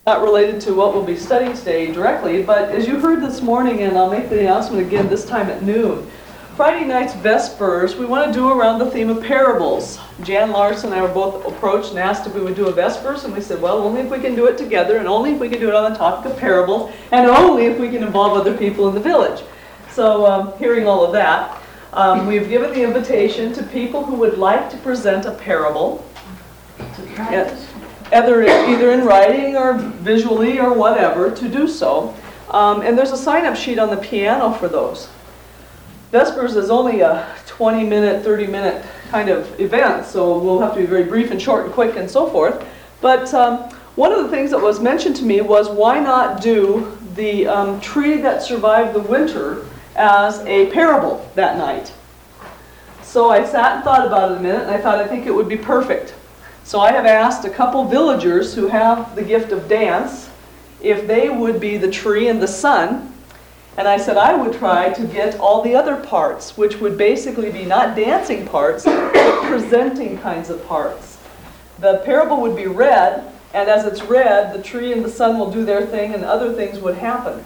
Not related to what we'll be studying today directly, but as you heard this morning, and I'll make the announcement again this time at noon, Friday night's Vespers, we want to do around the theme of parables. Jan Larson and I were both approached and asked if we would do a Vespers, and we said, well, only if we can do it together, and only if we can do it on the topic of parables, and only if we can involve other people in the village. So hearing all of that, we've given the invitation to people who would like to present a parable, either in writing or visually or whatever, to do so. And there's a sign-up sheet on the piano for those. Vespers is only a 20-minute, 30-minute kind of event, so we'll have to be very brief and short and quick and so forth. But one of the things that was mentioned to me was, why not do the tree that survived the winter as a parable that night? So I sat and thought about it a minute, and I thought, I think it would be perfect. So I have asked a couple villagers who have the gift of dance if they would be the tree and the sun. And I said I would try to get all the other parts, which would basically be not dancing parts, but presenting kinds of parts. The parable would be read, and as it's read, the tree and the sun will do their thing and other things would happen.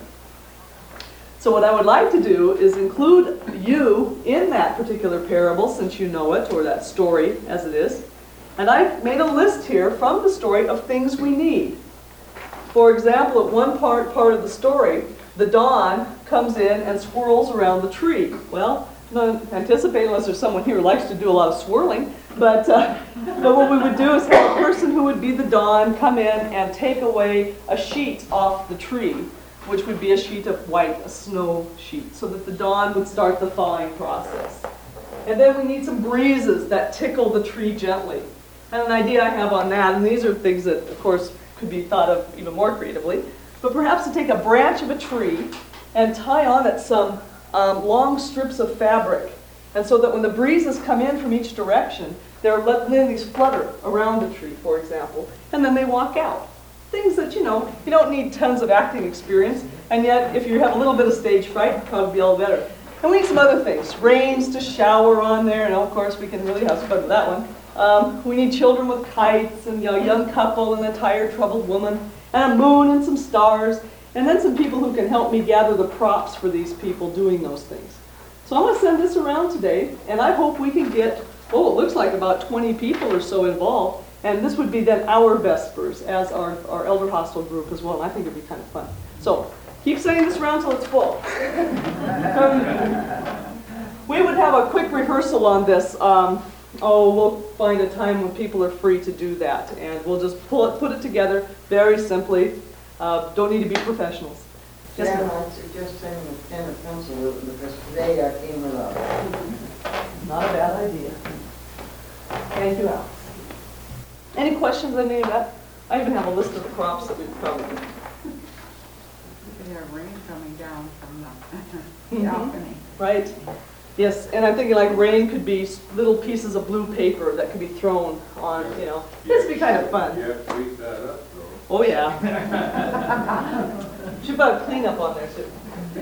So what I would like to do is include you in that particular parable, since you know it, or that story as it is. And I've made a list here from the story of things we need. For example, at one part of the story, the dawn comes in and swirls around the tree. Well, don't anticipate unless there's someone here who likes to do a lot of swirling. But what we would do is have a person who would be the dawn come in and take away a sheet off the tree, which would be a sheet of white, a snow sheet, so that the dawn would start the thawing process. And then we need some breezes that tickle the tree gently. And an idea I have on that, and these are things that, of course, could be thought of even more creatively, but perhaps to take a branch of a tree and tie on it some long strips of fabric. And so that when the breezes come in from each direction, they're letting these flutter around the tree, for example, and then they walk out. Things that, you don't need tons of acting experience, and yet if you have a little bit of stage fright, it'd probably be all better. And we need some other things, rains to shower on there, and of course we can really have some fun with that one. We need children with kites, and a young couple, and a tired, troubled woman, and a moon and some stars, and then some people who can help me gather the props for these people doing those things. So I'm going to send this around today, and I hope we can get, it looks like about 20 people or so involved, and this would be then our Vespers as our Elder Hostel group as well, and I think it would be kind of fun. So keep sending this around till it's full. We would have a quick rehearsal on this. We'll find a time when people are free to do that, and we'll just put it together very simply. Don't need to be professionals. Yes, I'd suggest sending a pen and pencil with it, because today I came without. Not a bad idea. Thank you, Alex. Any questions on any of that? I even have a list of the crops that we probably do. We could have rain coming down from the balcony. Right. Yes, and I'm thinking like rain could be little pieces of blue paper that could be thrown on, This would be kind of fun. You have to tweak that up, though. Oh, yeah. Should put a cleanup on there, too.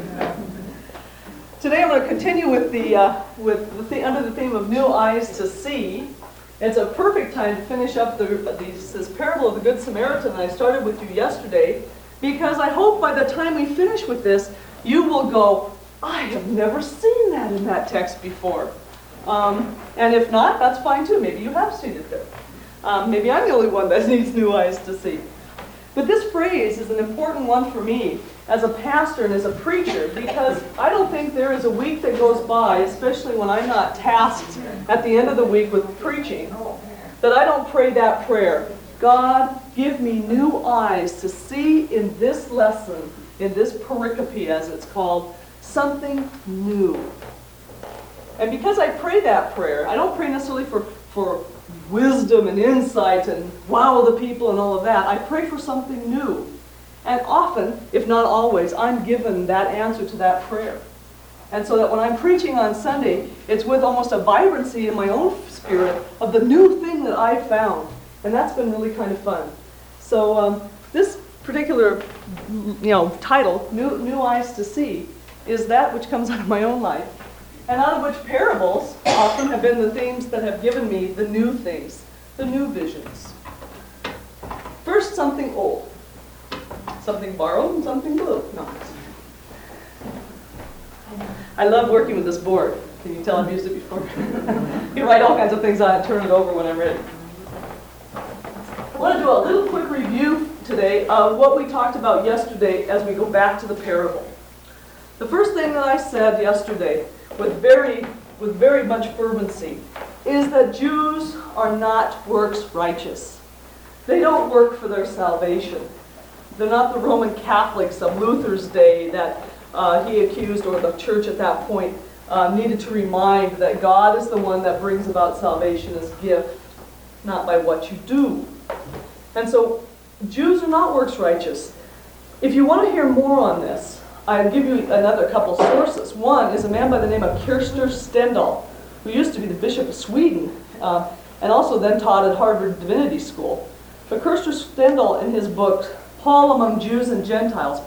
Today I'm going to continue with under the theme of New Eyes to See. It's a perfect time to finish up this parable of the Good Samaritan that I started with you yesterday, because I hope by the time we finish with this, you will go, I have never seen that in that text before. And if not, that's fine too. Maybe you have seen it there. Maybe I'm the only one that needs new eyes to see. But this phrase is an important one for me as a pastor and as a preacher, because I don't think there is a week that goes by, especially when I'm not tasked at the end of the week with preaching, that I don't pray that prayer. God, give me new eyes to see in this lesson, in this pericope as it's called, something new. And because I pray that prayer, I don't pray necessarily for wisdom and insight and wow the people and all of that. I pray for something new. And often, if not always, I'm given that answer to that prayer. And so that when I'm preaching on Sunday, it's with almost a vibrancy in my own spirit of the new thing that I found. And that's been really kind of fun. So this particular title, New Eyes to See, is that which comes out of my own life. And out of which parables often have been the themes that have given me the new things, the new visions. First, something old. Something borrowed and something blue. No. I love working with this board. Can you tell I've used it before? You write all kinds of things on it, turn it over when I'm ready. I want to do a little quick review today of what we talked about yesterday as we go back to the parable. The first thing that I said yesterday with very much fervency is that Jews are not works righteous. They don't work for their salvation. They're not the Roman Catholics of Luther's day that he accused, or the church at that point needed to remind that God is the one that brings about salvation as gift, not by what you do. And so Jews are not works righteous. If you want to hear more on this, I'll give you another couple sources. One is a man by the name of Kirster Stendahl, who used to be the Bishop of Sweden, and also then taught at Harvard Divinity School. But Kirster Stendahl, in his book, Paul Among Jews and Gentiles,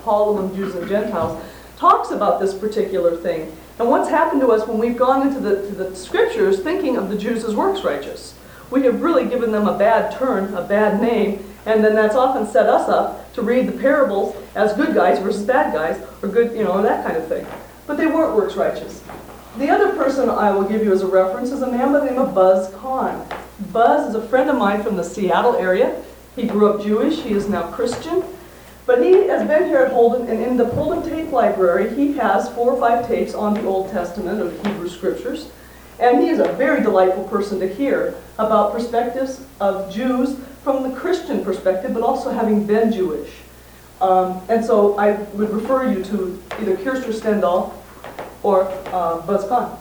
talks about this particular thing and what's happened to us when we've gone into the scriptures thinking of the Jews as works righteous. We have really given them a bad turn, a bad name, and then that's often set us up to read the parables as good guys versus bad guys, or good, that kind of thing. But they weren't works righteous. The other person I will give you as a reference is a man by the name of Buzz Kahn. Buzz is a friend of mine from the Seattle area. He grew up Jewish. He is now Christian. But he has been here at Holden, and in the Holden tape library, he has 4 or 5 tapes on the Old Testament or the Hebrew Scriptures. And he is a very delightful person to hear about perspectives of Jews from the Christian perspective, but also having been Jewish. And so I would refer you to either Kirster Stendahl or Buzz Kahn.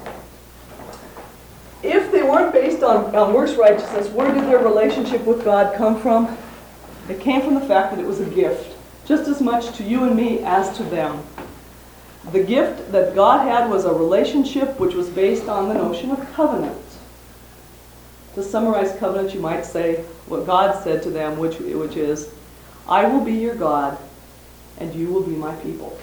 If they weren't based on works righteousness, where did their relationship with God come from? It came from the fact that it was a gift, just as much to you and me as to them. The gift that God had was a relationship which was based on the notion of covenant. To summarize covenant, you might say what God said to them, which is, I will be your God, and you will be my people.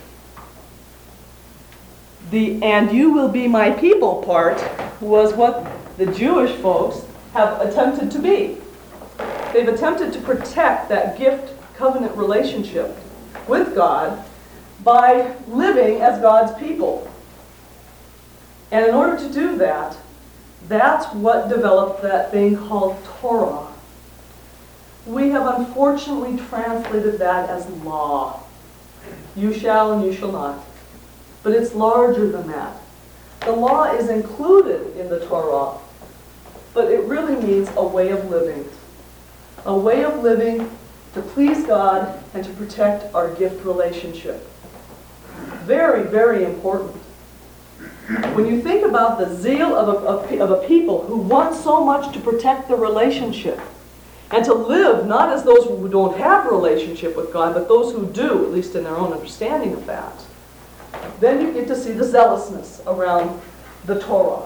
The "and you will be my people" part was what the Jewish folks have attempted to be. They've attempted to protect that gift covenant relationship with God by living as God's people. And in order to do that, that's what developed that thing called Torah. We have unfortunately translated that as law. You shall and you shall not. But it's larger than that. The law is included in the Torah, but it really means a way of living. A way of living to please God and to protect our gift relationship. Very, very important. When you think about the zeal of a people who want so much to protect the relationship and to live not as those who don't have a relationship with God, but those who do, at least in their own understanding of that, then you get to see the zealousness around the Torah.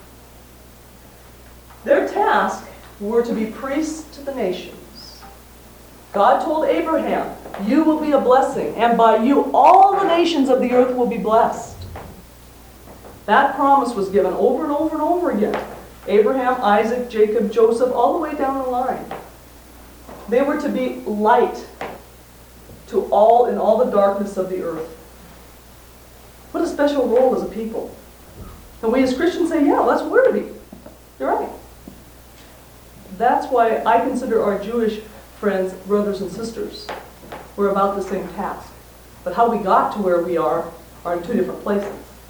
Their task were to be priests to the nations. God told Abraham, you will be a blessing, and by you all the nations of the earth will be blessed. That promise was given over and over and over again. Abraham, Isaac, Jacob, Joseph, all the way down the line. They were to be light to all in all the darkness of the earth. What a special role as a people. And we as Christians say, yeah, that's what we're to be. You're right. That's why I consider our Jewish friends brothers and sisters. We're about the same task. But how we got to where we are in 2 different places.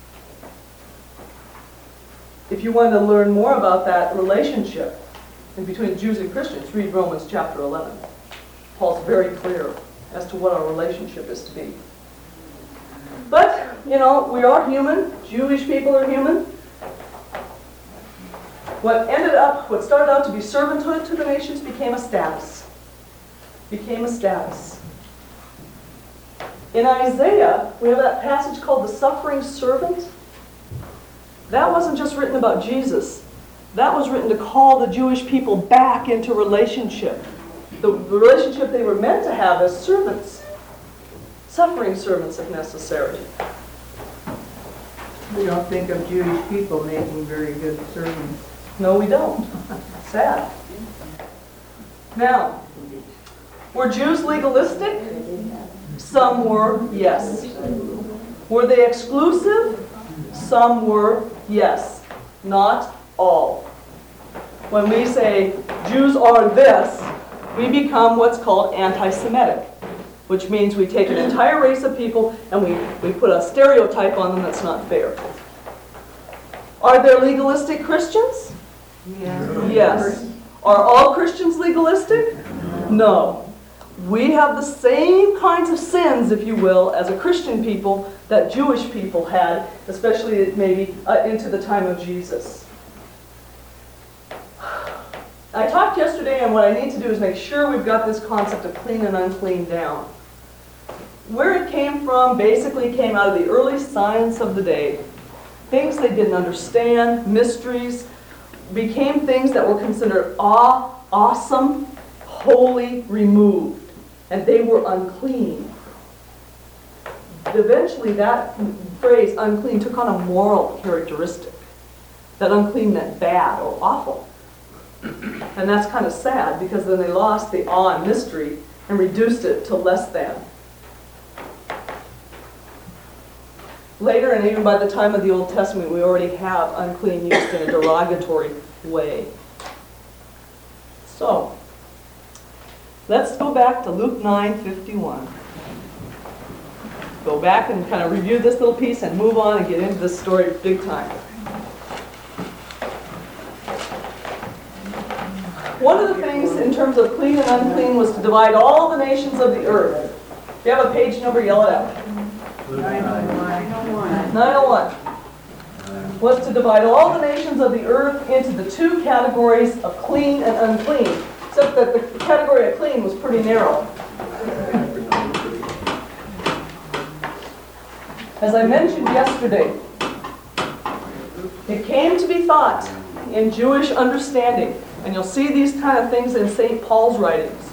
If you want to learn more about that relationship between Jews and Christians, read Romans chapter 11. Paul's very clear as to what our relationship is to be. But, we are human. Jewish people are human. What started out to be servanthood to the nations became a status. In Isaiah, we have that passage called the suffering servant. That wasn't just written about Jesus. That was written to call the Jewish people back into relationship. The relationship they were meant to have as servants. Suffering servants if necessary. We don't think of Jewish people making very good servants. No, we don't. Sad. Now, were Jews legalistic? Some were, yes. Were they exclusive? Some were, yes. Not all. When we say Jews are this, we become what's called anti-Semitic, which means we take an entire race of people and we put a stereotype on them that's not fair. Are there legalistic Christians? Yes. Are all Christians legalistic? No. We have the same kinds of sins, if you will, as a Christian people that Jewish people had, especially maybe into the time of Jesus. I talked yesterday, and what I need to do is make sure we've got this concept of clean and unclean down. Where it came from basically came out of the early science of the day. Things they didn't understand, mysteries, became things that were considered awesome, wholly removed, and they were unclean. Eventually that phrase unclean took on a moral characteristic. That unclean meant bad or awful. And that's kind of sad, because then they lost the awe and mystery and reduced it to less than. Later, and even by the time of the Old Testament, we already have unclean used in a derogatory way. So, let's go back to Luke 9:51. Go back and kind of review this little piece and move on and get into this story big time. One of the things in terms of clean and unclean was to divide all the nations of the earth. If you have a page number, yell it out. 901 was to divide all the nations of the earth into the two categories of clean and unclean, except that the category of clean was pretty narrow. As I mentioned yesterday, it came to be thought in Jewish understanding, and you'll see these kind of things in St. Paul's writings,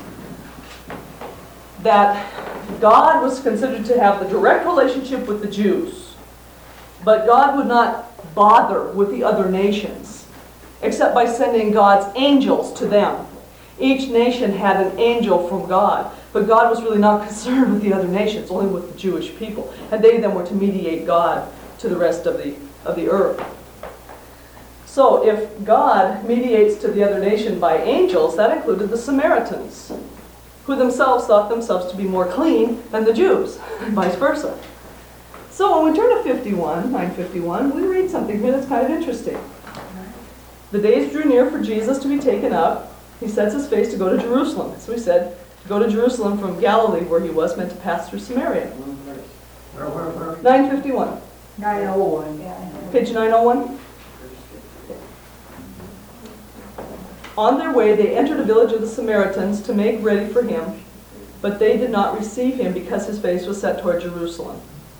that God was considered to have the direct relationship with the Jews, but God would not bother with the other nations, except by sending God's angels to them. Each nation had an angel from God, but God was really not concerned with the other nations, only with the Jewish people. And they then were to mediate God to the rest of the earth. So if God mediates to the other nation by angels, that included the Samaritans, who themselves thought themselves to be more clean than the Jews, and vice versa. So when we turn to 951, we read something here that's kind of interesting. The days drew near for Jesus to be taken up. He sets his face to go to Jerusalem. So he said, to go to Jerusalem from Galilee, where he was meant to pass through Samaria. 951. 901. Page 901. On their way, they entered a village of the Samaritans to make ready for him, but they did not receive him because his face was set toward Jerusalem.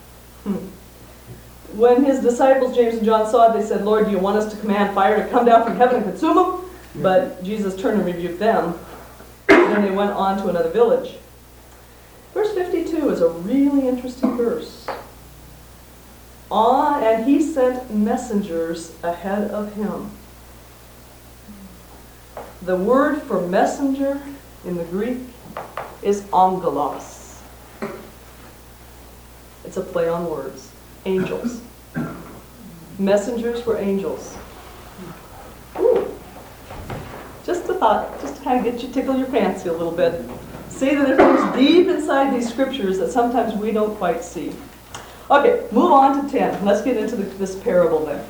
When his disciples, James and John, saw it, they said, Lord, do you want us to command fire to come down from heaven and consume them? But Jesus turned and rebuked them. Then they went on to another village. Verse 52 is a really interesting verse. And he sent messengers ahead of him. The word for messenger in the Greek is angelos. It's a play on words. Angels. Messengers were angels. Ooh. Just a thought, just to kind of tickle your fancy a little bit. See that there's things deep inside these scriptures that sometimes we don't quite see. Okay, move on to 10. Let's get into this parable then.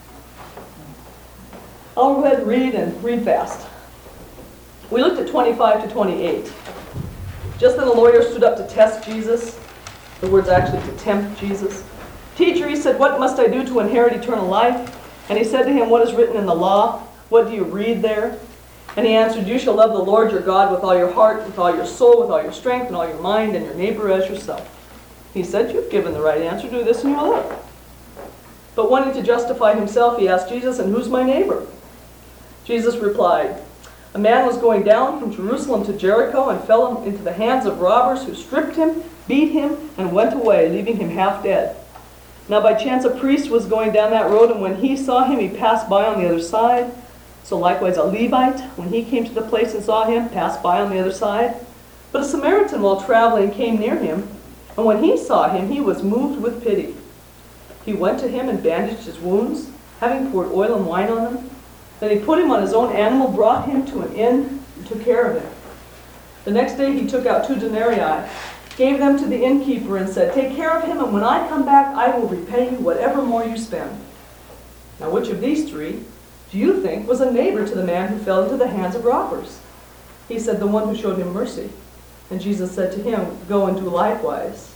I'll go ahead and read fast. We looked at 25 to 28. Just then a lawyer stood up to test Jesus. The word's actually to tempt Jesus. Teacher, he said, what must I do to inherit eternal life? And he said to him, what is written in the law? What do you read there? And he answered, you shall love the Lord your God with all your heart, with all your soul, with all your strength, and all your mind, and your neighbor as yourself. He said, you've given the right answer. Do this and you will live. But wanting to justify himself, he asked Jesus, and who's my neighbor? Jesus replied, a man was going down from Jerusalem to Jericho and fell into the hands of robbers who stripped him, beat him, and went away, leaving him half dead. Now by chance a priest was going down that road, and when he saw him, he passed by on the other side. So likewise a Levite, when he came to the place and saw him, passed by on the other side. But a Samaritan, while traveling, came near him, And when he saw him, he was moved with pity. He went to him and bandaged his wounds, having poured oil and wine on them. Then he put him on his own animal, brought him to an inn, and took care of him. The next day he took out 2 denarii, gave them to the innkeeper, and said, "Take care of him, and when I come back, I will repay you whatever more you spend." Now which of these 3 do you think was a neighbor to the man who fell into the hands of robbers? He said, "The one who showed him mercy." And Jesus said to him, "Go and do likewise."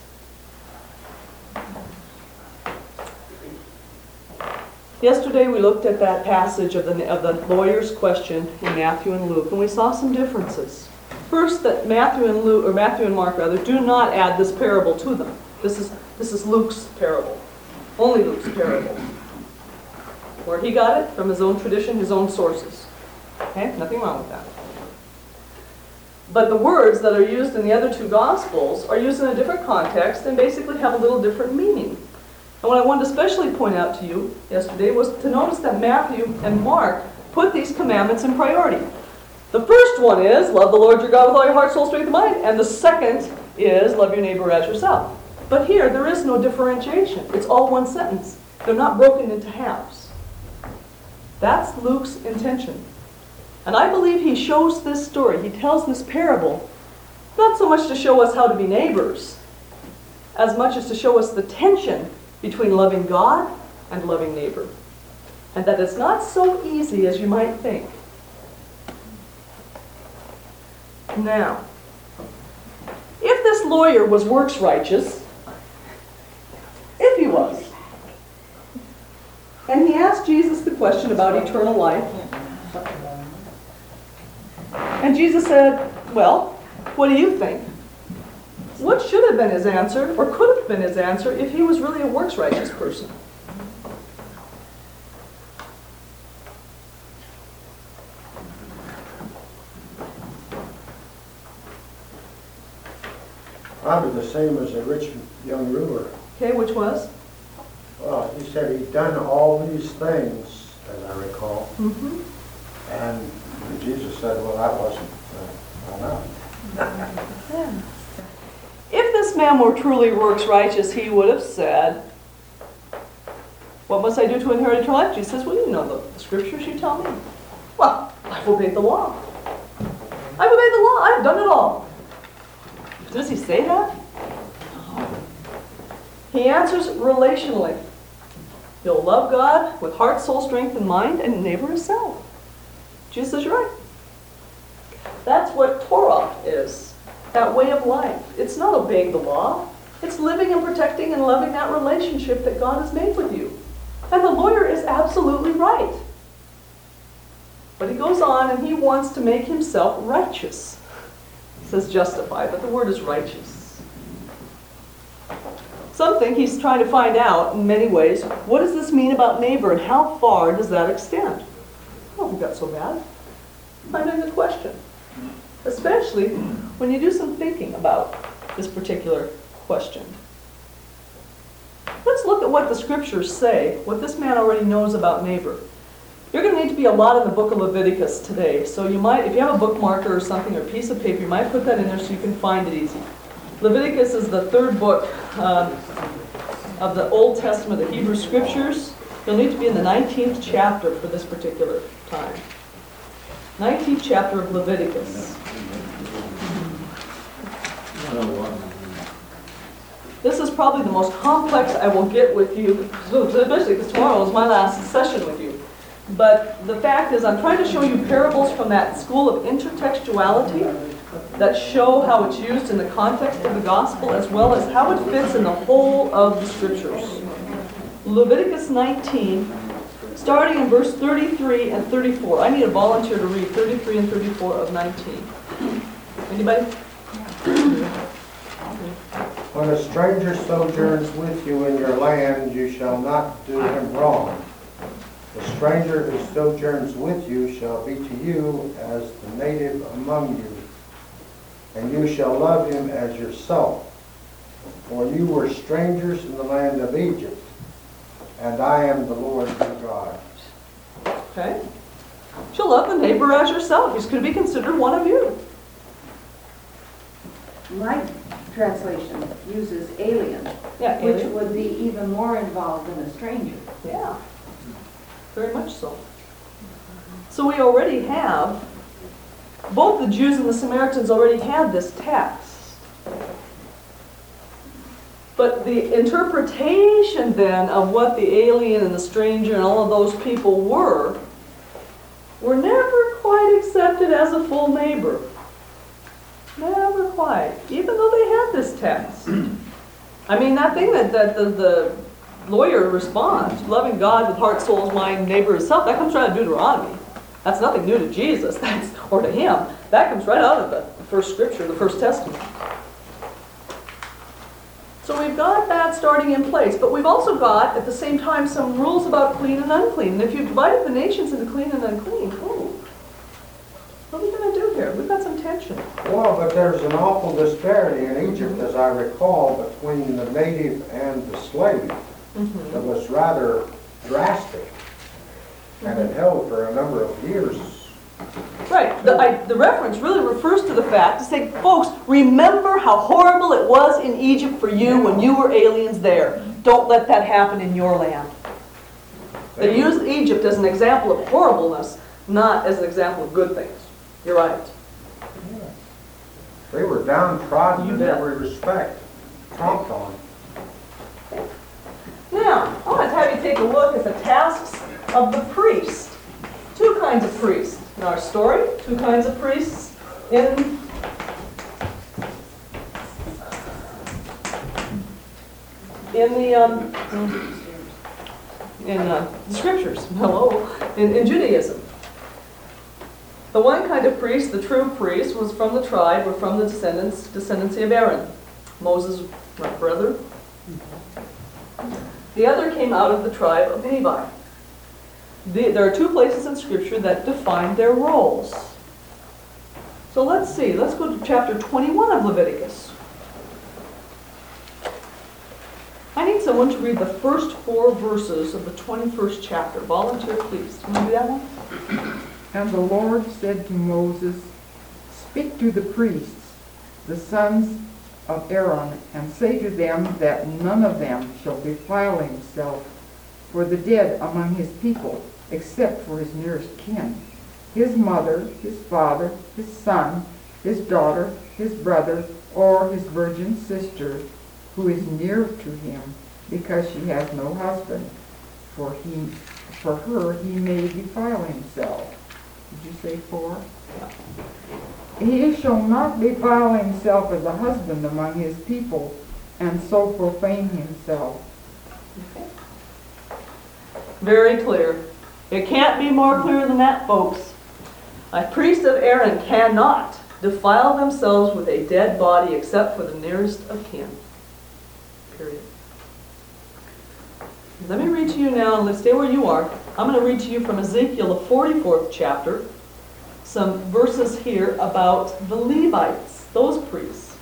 Yesterday we looked at that passage of the lawyer's question in Matthew and Luke, and we saw some differences. First, that Matthew and Mark do not add this parable to them. This is Luke's parable, only Luke's parable. Where he got it from his own tradition, his own sources. Okay, nothing wrong with that. But the words that are used in the other 2 Gospels are used in a different context and basically have a little different meaning. And what I wanted to especially point out to you yesterday was to notice that Matthew and Mark put these commandments in priority. The first one is, love the Lord your God with all your heart, soul, strength, and mind. And the second is, love your neighbor as yourself. But here, there is no differentiation. It's all one sentence. They're not broken into halves. That's Luke's intention. And I believe he shows this story, he tells this parable, not so much to show us how to be neighbors, as much as to show us the tension between loving God and loving neighbor. And that it's not so easy as you might think. Now, if this lawyer was works righteous, if he was, and he asked Jesus the question about eternal life, and Jesus said, "Well, what do you think?" What should have been his answer, or could have been his answer, if he was really a works righteous person? Probably the same as the rich young ruler. Okay, which was? Well, he said he'd done all these things, as I recall, Mm-hmm. and Jesus said, well, that wasn't enough. Yeah. If this man were truly works righteous, he would have said, "What must I do to inherit eternal life?" Jesus says, "Well, you know the scriptures, you tell me." "Well, I've obeyed the law. I've obeyed the law. I've done it all." Does he say that? No. He answers relationally. You'll love God with heart, soul, strength, and mind, and neighbor as self. Jesus says, "You're right." That's what Torah is, that way of life. It's not obeying the law. It's living and protecting and loving that relationship that God has made with you. And the lawyer is absolutely right. But he goes on and he wants to make himself righteous. He says justify, but the word is righteous. Something he's trying to find out in many ways, what does this mean about neighbor and how far does that extend? I don't think that's so bad. Find a good question. Especially when you do some thinking about this particular question. Let's look at what the scriptures say, what this man already knows about neighbor. You're going to need to be a lot in the book of Leviticus today, so you might, if you have a bookmarker or something or a piece of paper, you might put that in there so you can find it easy. Leviticus is the 3rd book of the Old Testament, the Hebrew Scriptures. You'll need to be in the 19th chapter for this particular time. 19th chapter of Leviticus. This is probably the most complex I will get with you, especially because tomorrow is my last session with you. But the fact is, I'm trying to show you parables from that school of intertextuality that show how it's used in the context of the gospel as well as how it fits in the whole of the scriptures. Leviticus 19, starting in verse 33 and 34. I need a volunteer to read 33 and 34 of 19. Anybody? When a stranger sojourns with you in your land, you shall not do him wrong. The stranger who sojourns with you shall be to you as the native among you, and you shall love him as yourself. For you were strangers in the land of Egypt, and I am the Lord your God. Okay. Shall love the neighbor as yourself. He's going to be considered one of you. translation uses alien, Yeah, which alien. would be even more involved than a stranger. Yeah, very much so. So we already have, both the Jews and the Samaritans already had this text. But the interpretation then of what the alien and the stranger and all of those people were never quite accepted as a full neighbor. Never quite, even though they had this text. I mean, that thing that the lawyer responds, loving God with heart, soul, mind, neighbor, and self, that comes right out of Deuteronomy. That's nothing new to Jesus, or to him. That comes right out of the first scripture, the First Testament. So we've got that starting in place, but we've also got, at the same time, some rules about clean and unclean. And if you've divided the nations into clean and unclean, what are we going to do here? We've got some tension. Well, but there's an awful disparity in Egypt, as I recall, between the native and the slave. It was rather drastic, and it held for a number of years. Right. The reference really refers to the fact to say, folks, remember how horrible it was in Egypt for you when you were aliens there. Don't let that happen in your land. They use Egypt as an example of horribleness, not as an example of good things. You're right. They were downtrodden You in bet. every respect, tromped on. Now, I want to have you take a look at the tasks of the priest. Two kinds of priests in our story. Two kinds of priests in the scriptures. Hello, in Judaism. The one kind of priest, the true priest, was from the tribe or from the descendancy of Aaron, Moses' brother. The other came out of the tribe of Levi. There are two places in Scripture that define their roles. So let's see. Let's go to chapter 21 of Leviticus. I need someone to read the first 4 verses of the 21st chapter. Volunteer, please. Can you do that one? And the Lord said to Moses, Speak to the priests, the sons of Aaron, and say to them that none of them shall defile himself for the dead among his people, except for his nearest kin, his mother, his father, his son, his daughter, his brother, or his virgin sister, who is near to him, because she has no husband. For her he may defile himself. Did you say 4? He shall not defile himself as a husband among his people, and so profane himself. Very clear. It can't be more clear than that, folks. A priest of Aaron cannot defile themselves with a dead body except for the nearest of kin. Period. Let me read to you now, and let's stay where you are. I'm going to read to you from Ezekiel, the 44th chapter, some verses here about the Levites, those priests.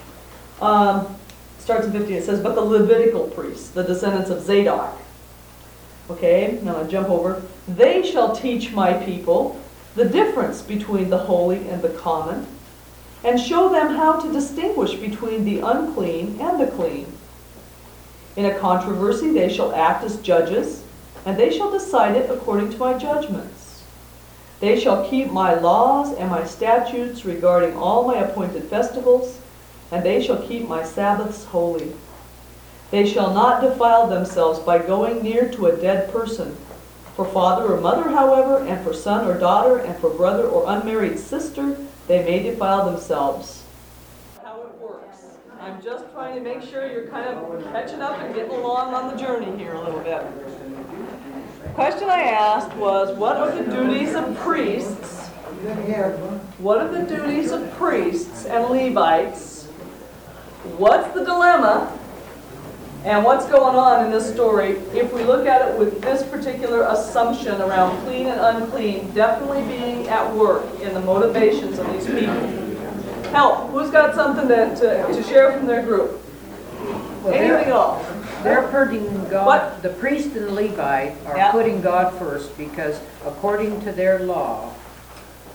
Starts in 15, it says, but the Levitical priests, the descendants of Zadok. Okay, now I jump over. They shall teach my people the difference between the holy and the common, and show them how to distinguish between the unclean and the clean. In a controversy they shall act as judges, and they shall decide it according to my judgments. They shall keep my laws and my statutes regarding all my appointed festivals, and they shall keep my Sabbaths holy. They shall not defile themselves by going near to a dead person. For father or mother, however, and for son or daughter, and for brother or unmarried sister, they may defile themselves. How it works. I'm just trying to make sure you're kind of catching up and getting along on the journey here a little bit. The question I asked was, what are the duties of priests? What are the duties of priests and Levites? What's the dilemma? And what's going on in this story, if we look at it with this particular assumption around clean and unclean definitely being at work in the motivations of these people? Help, who's got something to share from their group? Anything at all? They're putting God, What? the priest and Levite are Yeah. putting God first because according to their law,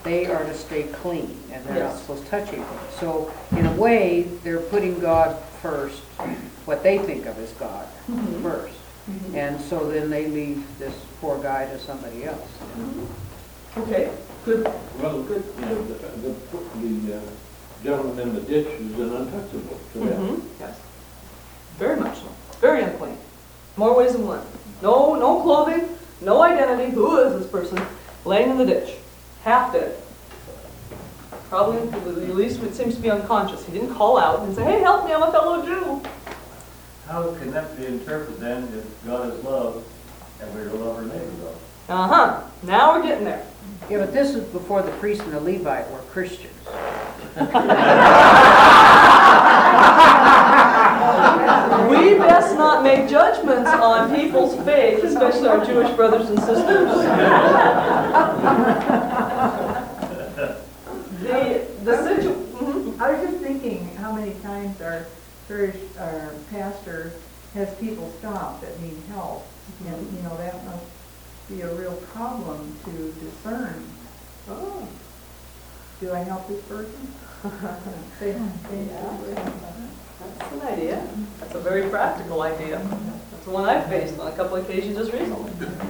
they are to stay clean, and they're not Yes. supposed to touch anything. So in a way, they're putting God first, what they think of as God first. And so then they leave this poor guy to somebody else. Okay, good. Well, the gentleman in the ditch is an untouchable to them. Yes. Very much so. Very unclean. More ways than one. No clothing, no identity. Who is this person? Laying in the ditch. Half dead. Probably, at least it seems to be unconscious. He didn't call out and say, hey, help me, I'm a fellow Jew. How can that be interpreted then if God is love and we're to love our neighbor love? Uh-huh. Now we're getting there. Yeah, but this is before the priest and the Levite were Christians. We best not make judgments on people's faith, especially our Jewish brothers and sisters. I was just thinking how many times our church, our pastor has people stop that need help. And, you know, that must be a real problem to discern. Oh. Do I help this person? That's an idea. That's a very practical idea. That's the one I've faced on a couple of occasions just recently.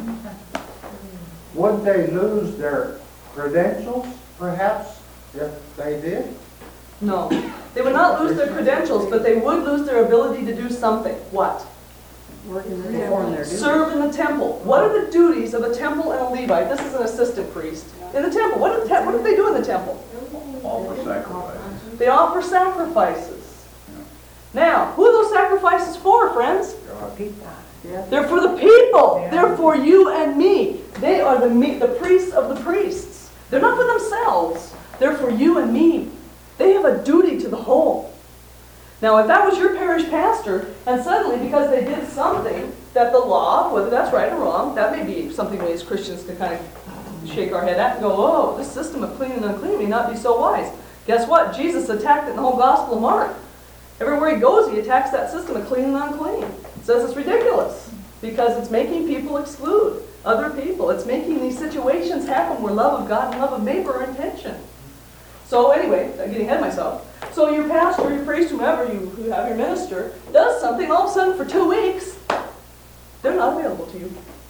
Would they lose their credentials, perhaps, if they did? No. They would not lose their credentials, but they would lose their ability to do something. What? Perform their duties. Serve in the temple. What are the duties of a temple and a Levite? This is an assistant priest. In the temple. What do they do in the temple? Offer sacrifice. They offer sacrifices. Now, who are those sacrifices for, friends? People. They're for the people. They're for you and me. They are the priests of the priests. They're not for themselves. They're for you and me. They have a duty to the whole. Now, if that was your parish pastor, and suddenly because they did something that the law, whether that's right or wrong, that may be something we as Christians can kind of shake our head at and go, oh, this system of clean and unclean may not be so wise. Guess what? Jesus attacked it in the whole Gospel of Mark. Everywhere he goes, he attacks that system of clean and unclean. Says it's ridiculous because it's making people exclude other people. It's making these situations happen where love of God and love of neighbor are in tension. So anyway, I'm getting ahead of myself. So your pastor, your priest, whomever you who have your minister, does something, all of a sudden for 2 weeks, they're not available to you.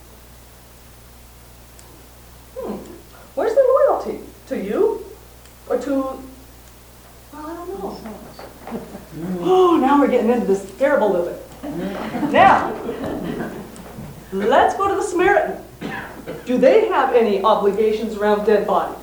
Where's their loyalty? To you? Or to, well, I don't know. Oh, now we're getting into this terrible living. Now, let's go to the Samaritan. Do they have any obligations around dead bodies?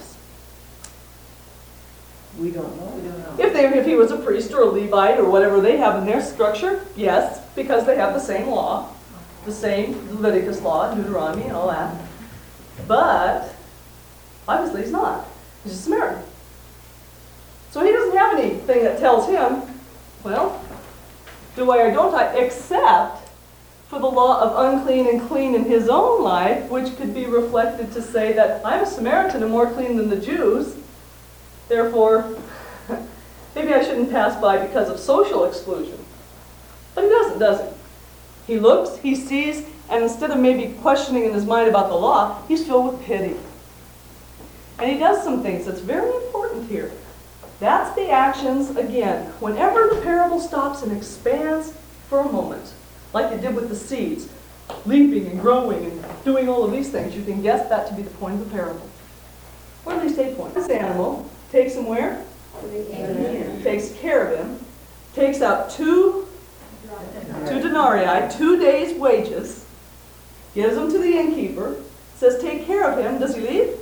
We don't know. If he was a priest or a Levite or whatever they have in their structure, yes, because they have the same law, the same Leviticus law, Deuteronomy and all that. But obviously he's not. He's a Samaritan. So he doesn't have anything that tells him, well, do I or don't I, except for the law of unclean and clean in his own life, which could be reflected to say that I'm a Samaritan and more clean than the Jews. Therefore, maybe I shouldn't pass by because of social exclusion. But he doesn't, does he? He looks, he sees, and instead of maybe questioning in his mind about the law, he's filled with pity. And he does some things that's very important here. That's the actions, again, whenever the parable stops and expands for a moment, like it did with the seeds, leaping and growing and doing all of these things, you can guess that to be the point of the parable. Or at least a point. This animal takes him where? Takes care of him, takes out two denarii, 2 days' wages, gives them to the innkeeper, says take care of him. Does he leave?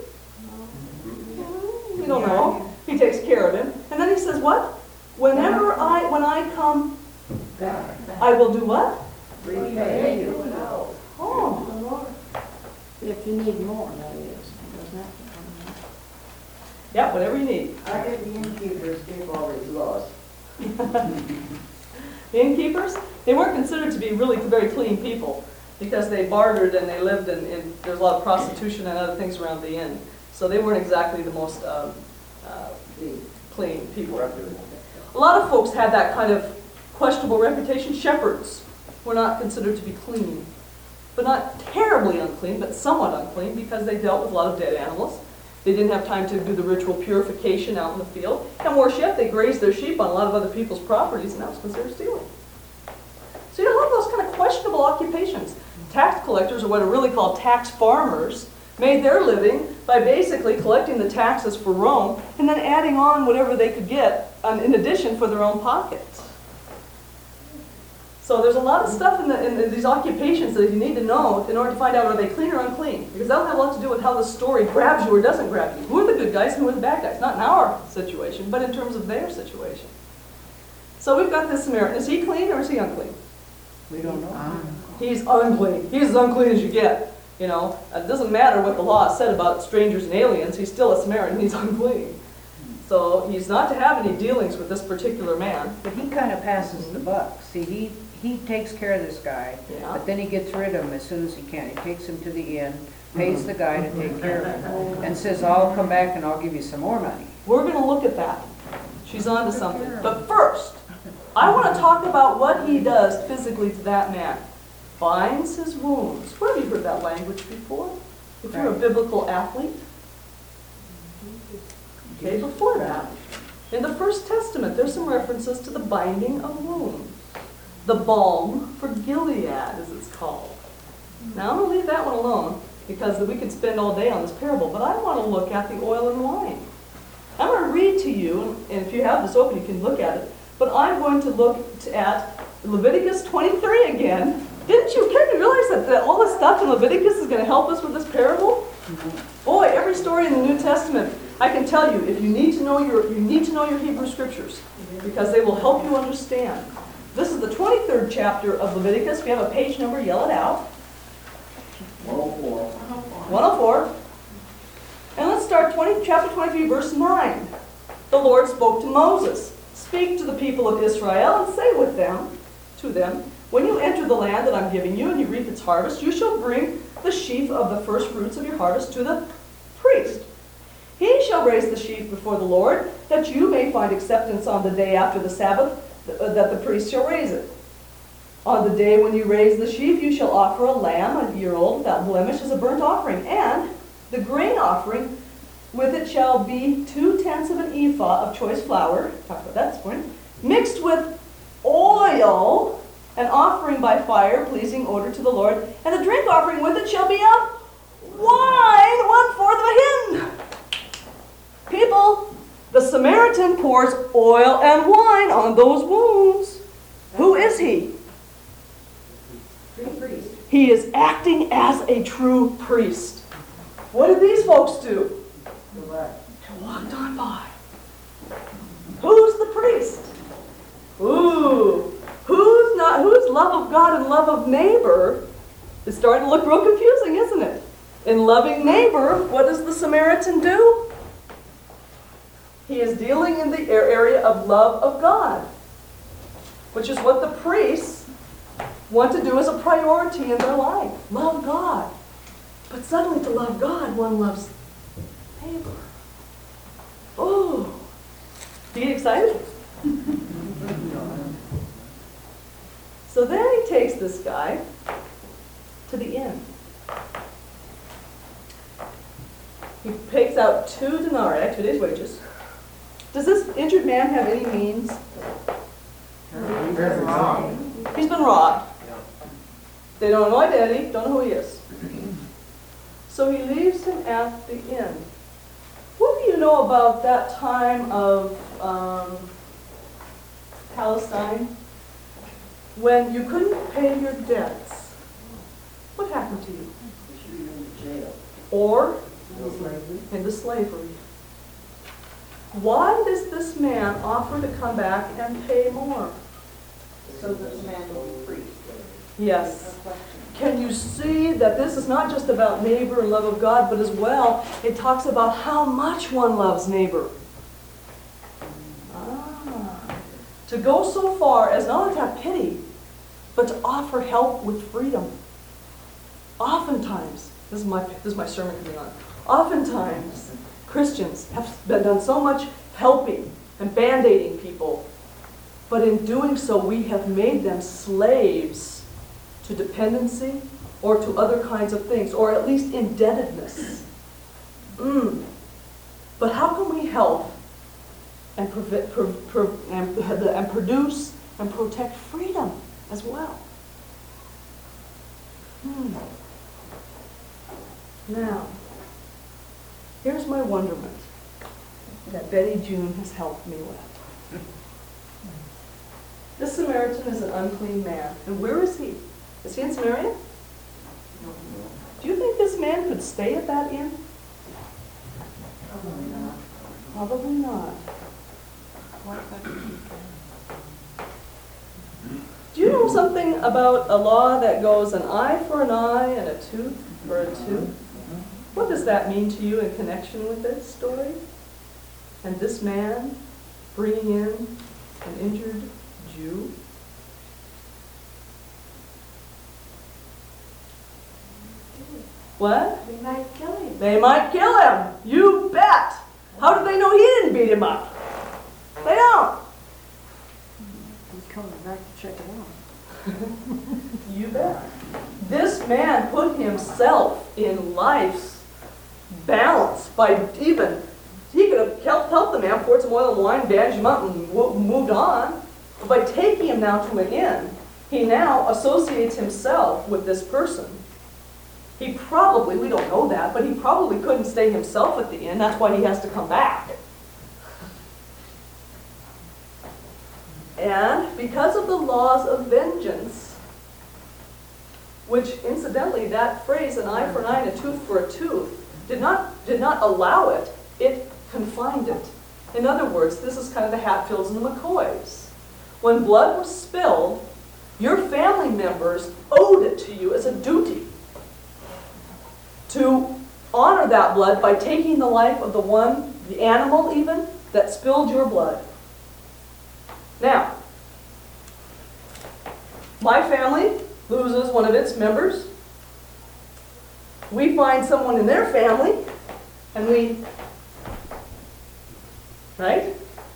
We don't know. He takes care of him. And then he says what? When I come back, I will do what? Repay you. Oh. If you need more, that is. Doesn't have to come out. Yeah, whatever you need. I did the innkeeper escape all these laws. The innkeepers, they weren't considered to be really very clean people because they bartered and they lived in there's a lot of prostitution and other things around the inn. So they weren't exactly the most clean people. A lot of folks had that kind of questionable reputation. Shepherds were not considered to be clean, but not terribly unclean, but somewhat unclean because they dealt with a lot of dead animals They didn't have time to do the ritual purification out in the field. And worse yet, they grazed their sheep on a lot of other people's properties, and that was considered stealing. So you have those kind of questionable occupations. Tax collectors, or what are really called tax farmers, made their living by basically collecting the taxes for Rome and then adding on whatever they could get in addition for their own pockets. So there's a lot of stuff in these occupations that you need to know in order to find out are they clean or unclean. Because that'll have a lot to do with how the story grabs you or doesn't grab you. Who are the good guys and who are the bad guys? Not in our situation, but in terms of their situation. So we've got this Samaritan. Is he clean or is he unclean? We don't know. He's unclean. He's as unclean as you get. You know, it doesn't matter what the law said about strangers and aliens. He's still a Samaritan. He's unclean. So he's not to have any dealings with this particular man. But he kind of passes the buck. See, he takes care of this guy, Yeah. but then he gets rid of him as soon as he can. He takes him to the inn, pays the guy to take care of him, and says, I'll come back and I'll give you some more money. We're going to look at that. She's on to something. But first, I want to talk about what he does physically to that man. Binds his wounds. Where have you heard that language before? If you're a biblical athlete. Okay, before that, in the First Testament, there's some references to the binding of wounds. The balm for Gilead, as it's called. Now, I'm going to leave that one alone because we could spend all day on this parable, but I want to look at the oil and wine. I'm going to read to you, and if you have this open, you can look at it, but I'm going to look at Leviticus 23 again. Can't you realize that all this stuff in Leviticus is going to help us with this parable? Boy, every story in the New Testament, I can tell you, if you need to know your Hebrew scriptures, because they will help you understand. This is the 23rd chapter of Leviticus. If you have a page number, yell it out. 104. 104. And let's start chapter 23, verse 9. The Lord spoke to Moses. Speak to the people of Israel and say to them, when you enter the land that I'm giving you and you reap its harvest, you shall bring the sheaf of the first fruits of your harvest to the priest. He shall raise the sheaf before the Lord, that you may find acceptance on the day after the Sabbath, that the priest shall raise it. On the day when you raise the sheaf, you shall offer a lamb, a year old, without blemish, as a burnt offering. And the grain offering with it shall be 2/10 of an ephah of choice flour, talk about that this morning, mixed with oil, an offering by fire, pleasing odor to the Lord. And the drink offering with it shall be of wine, 1/4 of a hin. People, the Samaritan pours oil and wine on those wounds. Who is he? Priest. He is acting as a true priest. What did these folks do? They walked on by. Who's the priest? Ooh, whose love of God and love of neighbor is starting to look real confusing, isn't it? In loving neighbor, what does the Samaritan do? He is dealing in the area of love of God, which is what the priests want to do as a priority in their life. Love God. But suddenly to love God, one loves neighbor. Oh, do you get excited? So then he takes this guy to the inn. He takes out 2 denarii, 2 days' wages. Does this injured man have any means? He's been robbed. They don't know identity, don't know who he is. So he leaves him at the inn. What do you know about that time of Palestine when you couldn't pay your debts? What happened to you? Or into slavery. Why does this man offer to come back and pay more? So this man will be free. Yes. Can you see that this is not just about neighbor and love of God, but as well, it talks about how much one loves neighbor. To go so far as not only to have pity, but to offer help with freedom. Oftentimes, this is my sermon coming on. Oftentimes, Christians have done so much helping and band-aiding people, but in doing so, we have made them slaves to dependency or to other kinds of things, or at least indebtedness. But how can we help and, and produce and protect freedom as well? Now, here's my wonderment that Betty June has helped me with. This Samaritan is an unclean man. And where is he? Is he in Samaria? Do you think this man could stay at that inn? Probably not. Probably not. Do you know something about a law that goes an eye for an eye and a tooth for a tooth? What does that mean to you in connection with this story? And this man bringing in an injured Jew? What? They might kill him. They might kill him. You bet. How did they know he didn't beat him up? They don't. He's coming back to check it out. You bet. This man put himself in life's balance by even, he could have helped the man, poured some oil and wine, bandaged him up, and moved on. But by taking him now to an inn, he now associates himself with this person. He probably, we don't know that, but he probably couldn't stay himself at the inn. That's why he has to come back. And because of the laws of vengeance, which incidentally, that phrase, an eye for an eye and a tooth for a tooth, did not allow it, it confined it. In other words, this is kind of the Hatfields and the McCoys. When blood was spilled, your family members owed it to you as a duty to honor that blood by taking the life of the animal even, that spilled your blood. Now, my family loses one of its members. We find someone in their family, and we, right?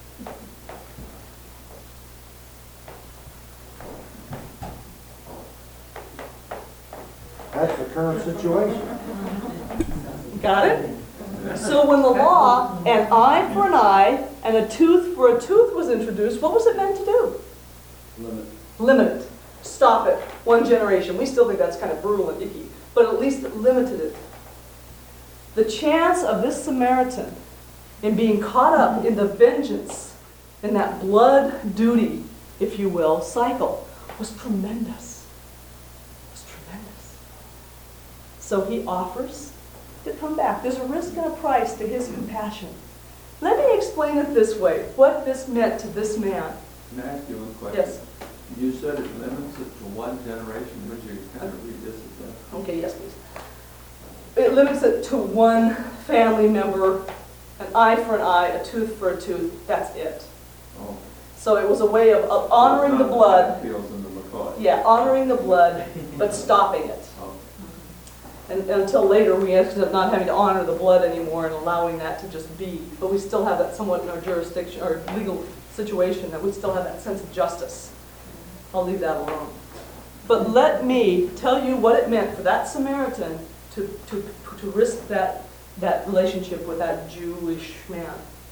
That's the current situation. Got it? So when the law, an eye for an eye and a tooth for a tooth was introduced, what was it meant to do? Limit it. Stop it. One generation. We still think that's kind of brutal and icky, but at least it limited it. The chance of this Samaritan in being caught up in the vengeance, in that blood duty, if you will, cycle, was tremendous. It was tremendous. So he offers to come back. There's a risk and a price to his compassion. Let me explain it this way, what this meant to this man. Can I ask you one question? Yes. You said it limits it to one generation. Would you kind of read this again? Okay, yes, please. It limits it to one family member, an eye for an eye, a tooth for a tooth. That's it. Oh. So it was a way of honoring the blood. Hatfields and the McCoy. Yeah, honoring the blood, but stopping it. Oh. And until later, we ended up not having to honor the blood anymore and allowing that to just be. But we still have that somewhat in our jurisdiction, our legal situation, that we still have that sense of justice. I'll leave that alone. But let me tell you what it meant for that Samaritan to risk that relationship with that Jewish man.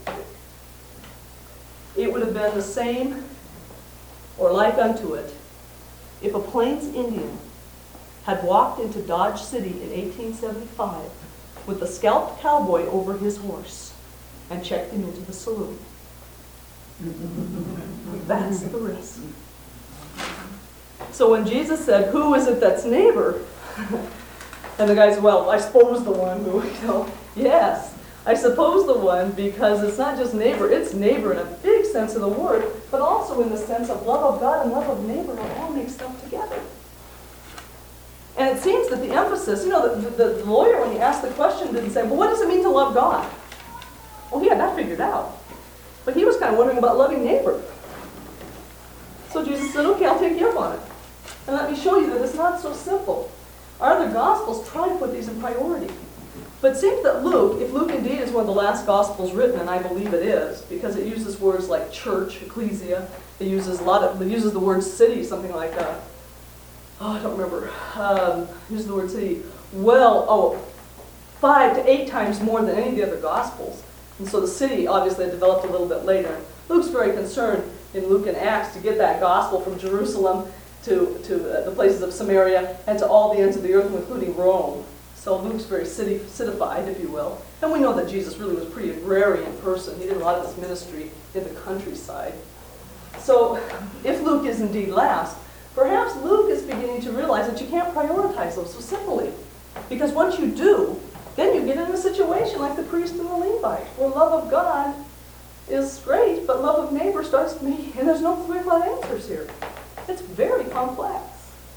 It would have been the same or like unto it if a Plains Indian had walked into Dodge City in 1875 with a scalped cowboy over his horse and checked him into the saloon. That's the risk. So when Jesus said, "Who is it that's neighbor?" and the guy said, "Well, I suppose the one who," yes, I suppose the one, because it's not just neighbor, it's neighbor in a big sense of the word, but also in the sense of love of God and love of neighbor are all mixed up together. And it seems that the emphasis, the lawyer, when he asked the question, didn't say, "Well, what does it mean to love God?" Well, he had that figured out. But he was kind of wondering about loving neighbor. So Jesus said, "Okay, I'll take you up on it. And let me show you that it's not so simple." Our other Gospels try to put these in priority. But it seems that Luke, if Luke indeed is one of the last Gospels written, and I believe it is, because it uses words like church, ecclesia, it uses the word city, something like I don't remember, uses the word city, 5 to 8 times more than any of the other Gospels. And so the city obviously had developed a little bit later. Luke's very concerned in Luke and Acts to get that gospel from Jerusalem to the places of Samaria and to all the ends of the earth, including Rome. So Luke's very citified, if you will. And we know that Jesus really was a pretty agrarian person. He did a lot of his ministry in the countryside. So if Luke is indeed last, perhaps Luke is beginning to realize that you can't prioritize those so simply. Because once you do, then you get in a situation like the priest and the Levite, where love of God is great, but love of neighbor starts to be, and there's no clear-cut answers here. It's very complex.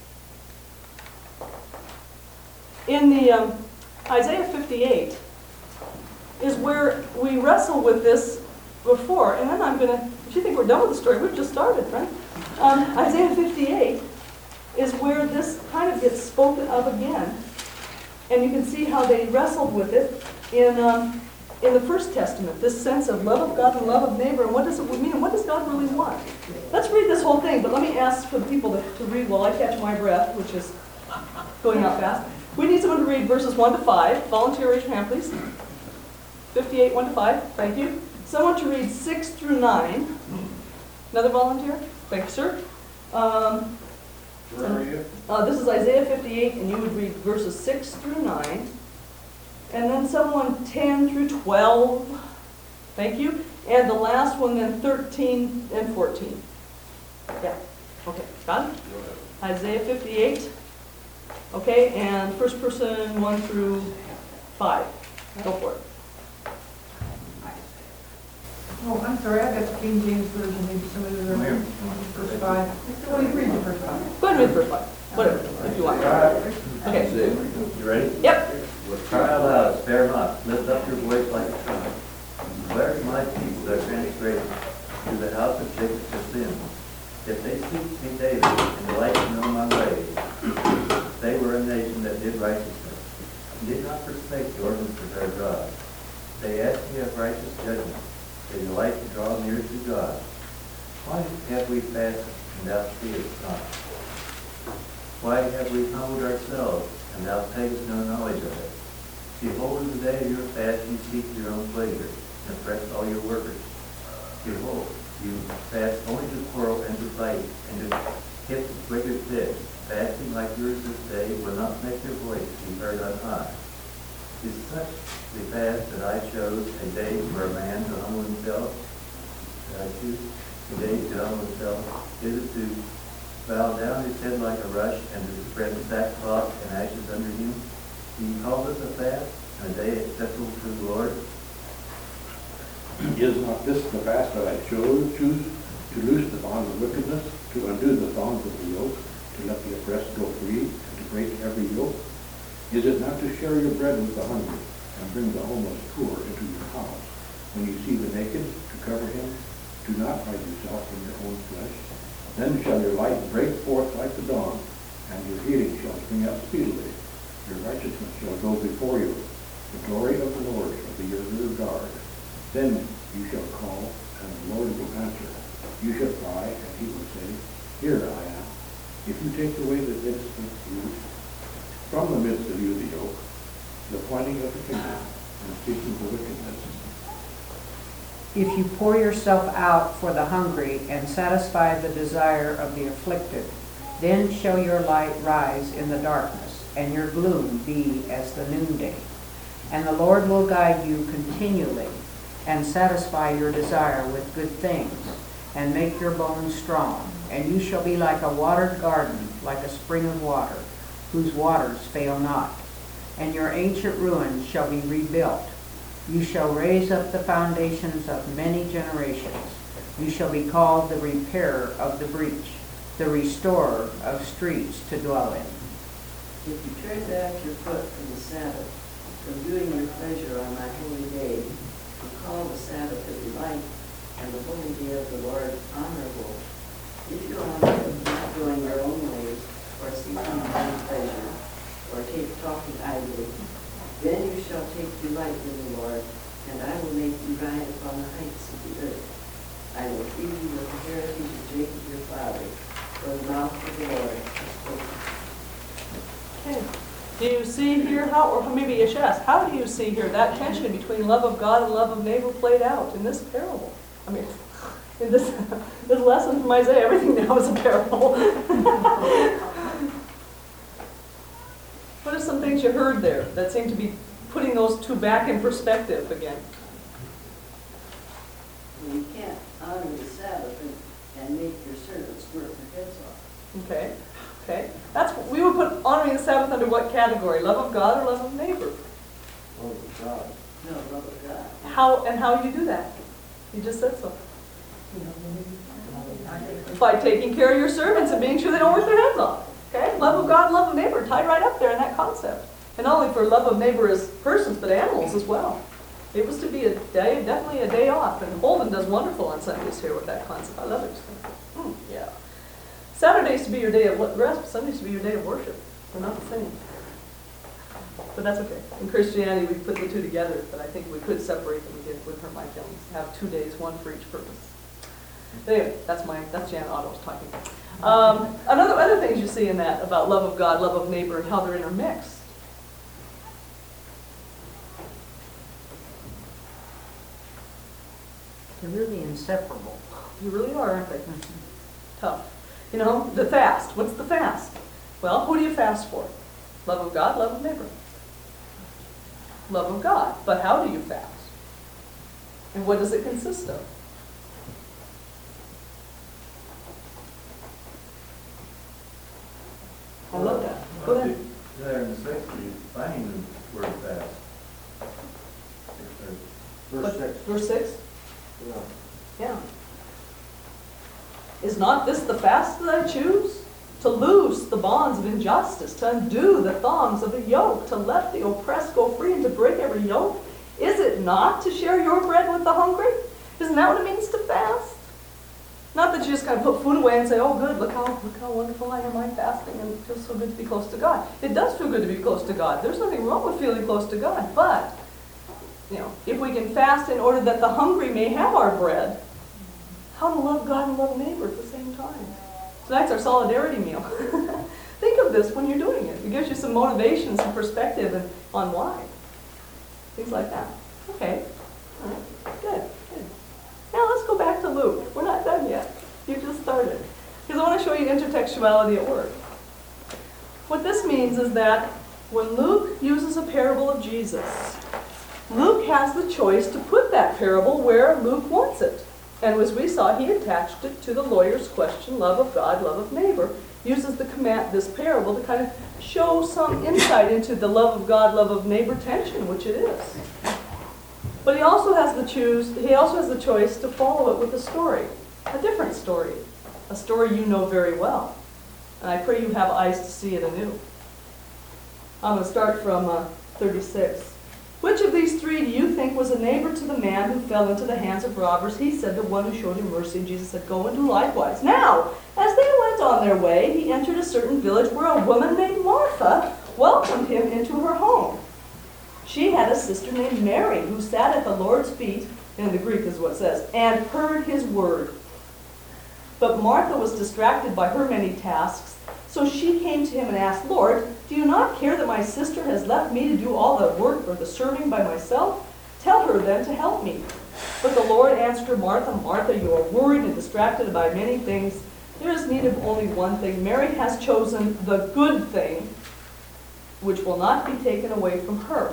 In the Isaiah 58 is where we wrestle with this before, and then I'm going to, if you think we're done with the story, we've just started, right? Isaiah 58 is where this kind of gets spoken of again, and you can see how they wrestled with it in the First Testament, this sense of love of God and love of neighbor, and what does it mean, and what does God really want? Let's read this whole thing, but let me ask for the people to read while I catch my breath, which is going out fast. We need someone to read verses 1 to 5. Volunteer, raise your hand, please. 58, 1 to 5. Thank you. Someone to read 6 through 9. Another volunteer? Thank you, sir. Where are you? This is Isaiah 58, and you would read verses 6 through 9. And then someone 10 through 12. Thank you. And the last one then 13 and 14. Yeah. Okay. Got it? Isaiah 58. Okay, and first person 1 through 5. Go for it. Oh, I'm sorry, I've got the King James Version, maybe somebody will remember the first 5. Well, you read the first 5. Go ahead and read the first 5. Whatever, if you want. Okay. You ready? Yep. Cry aloud, spare not, lift up your voice like a trumpet. Declare to my people their transgression, to the house of Jacob their sin. If they seek me daily and delight to know my ways, they were a nation that did righteousness, and did not forsake the ordinance of their God. They ask me of righteous judgment. They delight to draw near to God. Why have we fasted, and thou seest not? Why have we humbled ourselves, and thou takest no knowledge of it? Behold, in the day of your fast you seek your own pleasure, and oppress all your workers. Behold, you fast only to quarrel and to fight, and to hit wicked fish. Fasting like yours this day will not make your voice be heard on high. Is such the fast that I chose, a day for a man to humble himself? That I choose a day to humble himself? Is it to bow down his head like a rush, and to spread sackcloth and ashes under him? He calls this a fast, and a day acceptable to the Lord. Is not this the fast that I choose to loose the bonds of wickedness, to undo the thongs of the yoke, to let the oppressed go free, and to break every yoke? Is it not to share your bread with the hungry, and bring the homeless poor into your house? When you see the naked, to cover him, do not hide yourself from your own flesh. Then shall your light break forth like the dawn, and your healing shall spring up speedily. Your righteousness shall go before you, the glory of the Lord shall be your rear guard. Then you shall call, and the Lord will answer. You shall cry, and he will say, Here I am. If you take away the midst of you, from the midst of you the yoke, the pointing of the finger, and speaking the wickedness. If you pour yourself out for the hungry and satisfy the desire of the afflicted, then shall your light rise in the darkness, and your gloom be as the noonday. And the Lord will guide you continually, and satisfy your desire with good things, and make your bones strong. And you shall be like a watered garden, like a spring of water, whose waters fail not. And your ancient ruins shall be rebuilt. You shall raise up the foundations of many generations. You shall be called the repairer of the breach, the restorer of streets to dwell in. If you turn back your foot from the Sabbath, from doing your pleasure on my holy day, to call the Sabbath a delight, and the holy day of the Lord honorable, if you honor it, not going your own ways, or seeking your own pleasure, or talking idly, then you shall take delight in the Lord, and I will make you ride upon the heights of the earth. I will feed you with the heritage of Jacob your father, for the mouth of the Lord has spoken. Okay. Do you see here how, or maybe you should ask, how do you see here that tension between love of God and love of neighbor played out in this parable? I mean, in this lesson from Isaiah, everything now is a parable. What are some things you heard there that seem to be putting those two back in perspective again? You can't honor the Sabbath and make your servants work their heads off. Okay, okay. That's we would put honoring the Sabbath under what category? Love of God or love of neighbor? Love of God. No, love of God. How do you do that? You just said so. By taking care of your servants and being sure they don't work their heads off. Okay? Love of God and love of neighbor tied right up there in that concept. And not only for love of neighbor as persons, but animals as well. It was to be a day, definitely a day off. And Holden does wonderful on Sundays here with that concept. I love it. Yeah. Saturday's to be your day of rest, Sunday's to be your day of worship. They're not the same. But that's okay. In Christianity, we put the two together, but I think we could separate them again. It wouldn't hurt my feelings. Have 2 days, one for each purpose. But anyway, that's Jan Otto's talking. Other things you see in that about love of God, love of neighbor, and how they're intermixed. They're really inseparable. You really are, aren't they? Tough. You know, the fast. What's the fast? Well, who do you fast for? Love of God, love of neighbor. Love of God. But how do you fast? And what does it consist of? I love that. Go ahead. There in the 60s, finding the word fast. Verse 6. Verse 6? Yeah. Yeah. Is not this the fast that I choose? To loose the bonds of injustice, to undo the thongs of the yoke, to let the oppressed go free, and to break every yoke? Is it not to share your bread with the hungry? Isn't that what it means to fast? Not that you just kind of put food away and say, oh good, look how wonderful I am, I'm fasting, and it feels so good to be close to God. It does feel good to be close to God. There's nothing wrong with feeling close to God, but you know, if we can fast in order that the hungry may have our bread, how to love God and love neighbor at the same time. Tonight's our solidarity meal. Think of this when you're doing it. It gives you some motivation, some perspective on why. Things like that. Okay. All right. Good. Now let's go back to Luke. We're not done yet. You just started. Because I want to show you intertextuality at work. What this means is that when Luke uses a parable of Jesus, Luke has the choice to put that parable where Luke wants it. And as we saw, he attached it to the lawyer's question, love of God, love of neighbor. Uses this parable to kind of show some insight into the love of God, love of neighbor tension, which it is. But he also has the choice to follow it with a story, a different story, a story you know very well. And I pray you have eyes to see it anew. I'm going to start from 36. Which of these three do you think was a neighbor to the man who fell into the hands of robbers? He said, the one who showed him mercy. And Jesus said, go and do likewise. Now, as they went on their way, he entered a certain village where a woman named Martha welcomed him into her home. She had a sister named Mary who sat at the Lord's feet, in the Greek is what it says, and heard his word. But Martha was distracted by her many tasks, so she came to him and asked, Lord, do you not care that my sister has left me to do all the work or the serving by myself? Tell her then to help me. But the Lord answered her, Martha, Martha, you are worried and distracted by many things. There is need of only one thing. Mary has chosen the good thing, which will not be taken away from her.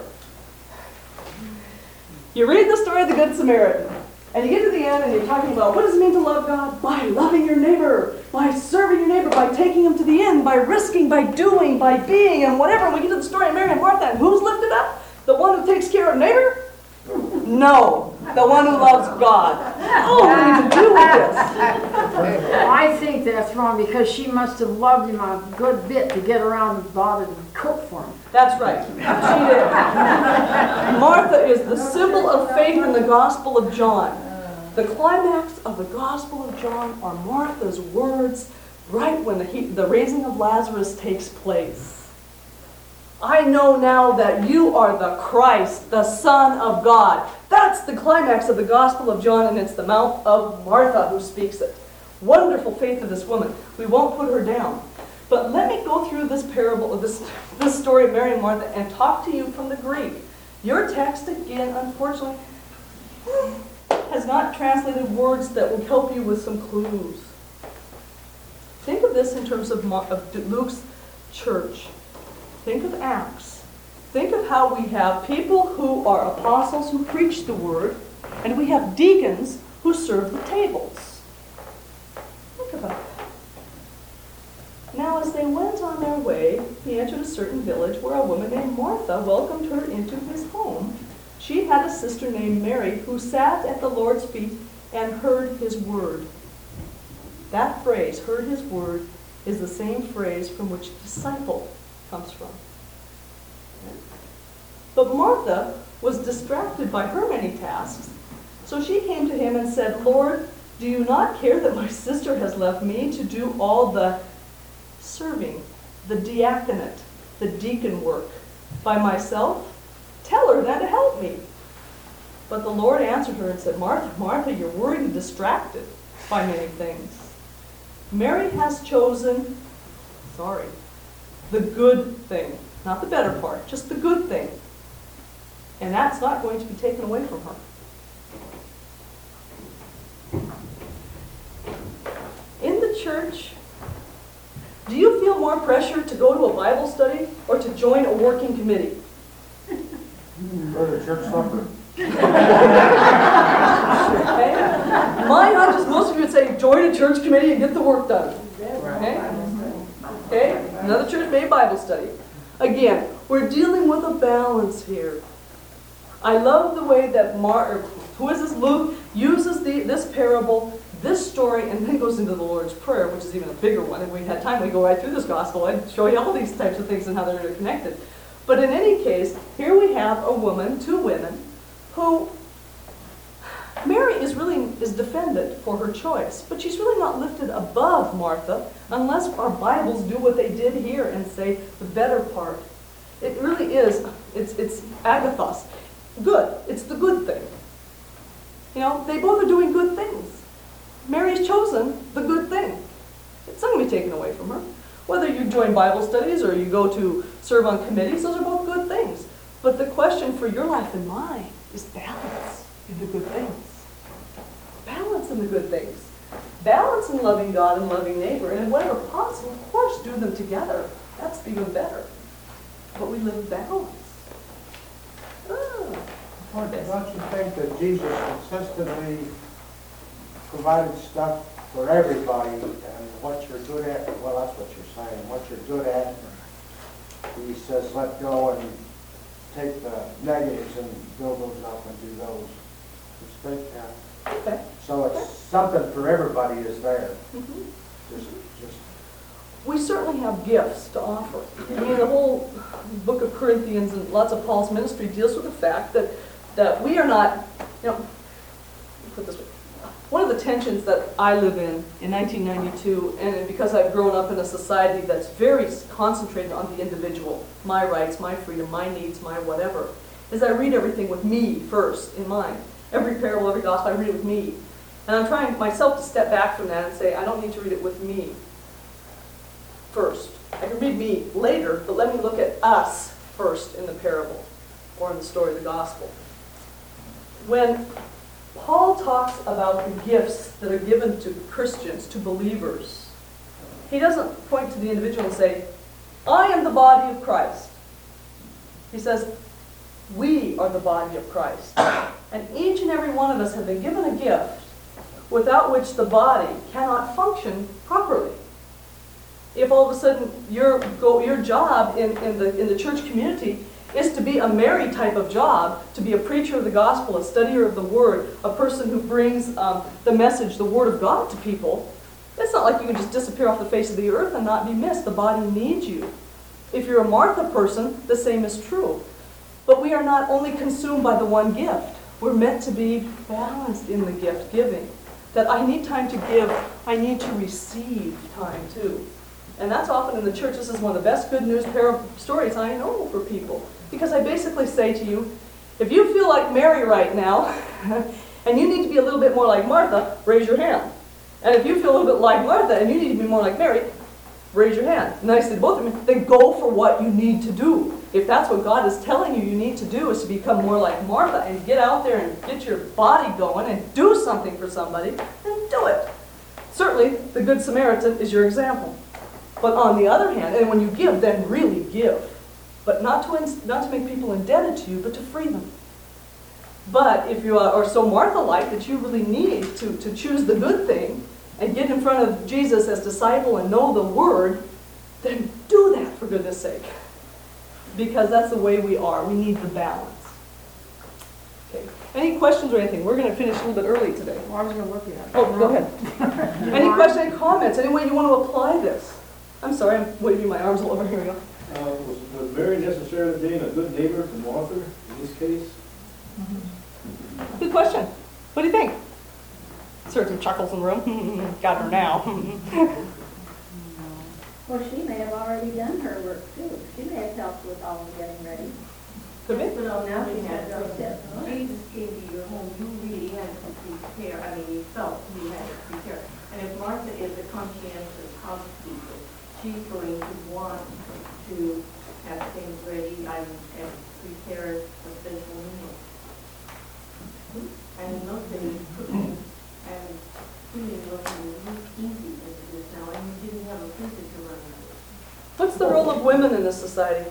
You read the story of the Good Samaritan, and you get to the end and you're talking about what does it mean to love God? By loving your neighbor, by serving your neighbor, by taking him to the end, by risking, by doing, by being, and whatever. And we get to the story of Mary and Martha, and who's lifted up? The one who takes care of neighbor? No, the one who loves God. Oh, we need to deal with this. I think that's wrong because she must have loved him a good bit to get around and bother to cook for him. That's right. She did. Martha is the symbol of faith in the Gospel of John. The climax of the Gospel of John are Martha's words right when the raising of Lazarus takes place. I know now that you are the Christ, the Son of God. That's the climax of the Gospel of John, and it's the mouth of Martha who speaks it. Wonderful faith of this woman. We won't put her down. But let me go through this parable, this story of Mary and Martha, and talk to you from the Greek. Your text, again, unfortunately, has not translated words that will help you with some clues. Think of this in terms of Luke's church. Think of Acts. Think of how we have people who are apostles who preach the word, and we have deacons who serve the tables. Think about that. Now, as they went on their way, he entered a certain village where a woman named Martha welcomed her into his home. She had a sister named Mary who sat at the Lord's feet and heard his word. That phrase, heard his word, is the same phrase from which disciple comes from. But Martha was distracted by her many tasks, so she came to him and said, Lord, do you not care that my sister has left me to do all the serving, the diaconate, the deacon work by myself? Tell her then to help me. But the Lord answered her and said, Martha, Martha, you're worried and distracted by many things. Mary has chosen, the good thing. Not the better part, just the good thing. And that's not going to be taken away from her. In the church, do you feel more pressure to go to a Bible study or to join a working committee? Go to church supper. Okay? My hunch is most of you would say, join a church committee and get the work done. Okay? Okay? Another church may Bible study. Again, we're dealing with a balance here. I love the way that Luke uses this parable, this story, and then goes into the Lord's Prayer, which is even a bigger one. If we had time, we'd go right through this gospel. I'd show you all these types of things and how they're interconnected. But in any case, here we have a woman, two women, who Mary is defended for her choice, but she's really not lifted above Martha unless our Bibles do what they did here and say the better part. It really is, it's agathos. Good. It's the good thing. You know, they both are doing good things. Mary's chosen the good thing. It's not going to be taken away from her. Whether you join Bible studies or you go to serve on committees, those are both good things. But the question for your life and mine is balance in the good things. Balance in the good things. Balance in loving God and loving neighbor. And whenever possible, of course, do them together. That's even better. But we live balance. Don't you think that Jesus consistently provided stuff for everybody, and what you're good at, well, that's what you're saying, what you're good at, he says let go and take the negatives and build those up and do those. Okay. So it's something for everybody is there. Mm-hmm. Just We certainly have gifts to offer. I mean, the whole book of Corinthians and lots of Paul's ministry deals with the fact that we are not, let me put it this way. One of the tensions that I live in 1992, and because I've grown up in a society that's very concentrated on the individual, my rights, my freedom, my needs, my whatever, is I read everything with me first in mind. Every parable, every gospel, I read it with me. And I'm trying myself to step back from that and say, I don't need to read it with me first. I can read me later, but let me look at us first in the parable or in the story of the gospel. When Paul talks about the gifts that are given to Christians, to believers, he doesn't point to the individual and say, I am the body of Christ. He says, we are the body of Christ. And each and every one of us have been given a gift without which the body cannot function properly. If all of a sudden your job in the church community is to be a Mary type of job, to be a preacher of the gospel, a studier of the word, a person who brings the message, the word of God to people, it's not like you can just disappear off the face of the earth and not be missed. The body needs you. If you're a Martha person, the same is true. But we are not only consumed by the one gift. We're meant to be balanced in the gift giving. That I need time to give, I need to receive time too. And that's often in the church. This is one of the best good news stories I know for people. Because I basically say to you, if you feel like Mary right now, and you need to be a little bit more like Martha, raise your hand. And if you feel a little bit like Martha, and you need to be more like Mary, raise your hand. And I said, both of them, then go for what you need to do. If that's what God is telling you need to do, is to become more like Martha and get out there and get your body going and do something for somebody, then do it. Certainly, the Good Samaritan is your example. But on the other hand, and when you give, then really give. But not to make people indebted to you, but to free them. But if you are so Martha-like that you really need to choose the good thing and get in front of Jesus as disciple and know the Word, then do that for goodness sake. Because that's the way we are. We need the balance. Okay. Any questions or anything? We're going to finish a little bit early today. Well, I was gonna look at it. Oh, go ahead. Any questions, any comments? Any way you want to apply this? I'm sorry, I'm waving my arms all over. Here we go. Was Mary necessarily being a good neighbor to Martha in this case? Good question. What do you think? Certain chuckles in the room. Got her now. Well, she may have already done her work too. She may have helped with all the getting ready. Could be. But now she has to accept. Jesus came to your home, you really had to prepare, I mean, you felt you had to prepare. And if Martha is a conscientious housekeeper, she's going to want to have things ready and prepare a special meal. And in those days, cooking and cleaning wasn't easy as it is now, and you didn't have a freezer to run with. What's the role of women in this society?